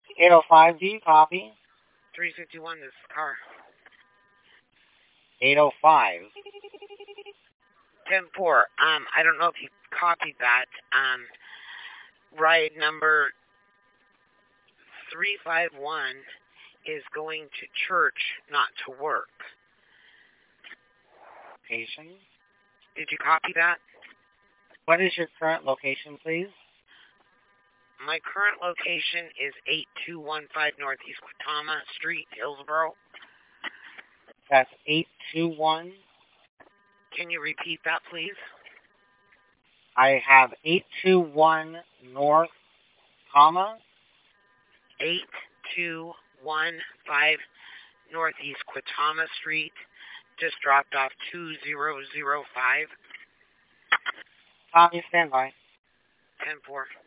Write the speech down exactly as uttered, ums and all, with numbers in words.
eight oh five, do you copy? three fifty-one, this car. eight oh five. ten four, um, I don't know if you copied that. Um, ride number three five one is going to church, not to work. Location. Did you copy that? What is your current location, please? My current location is eight two one five Northeast Quatama Street, Hillsboro. That's eight two one. Can you repeat that, please? I have eight two one North, comma. eight two one five Northeast Quatama Street. Just dropped off two zero zero five. Copy, stand by. ten four.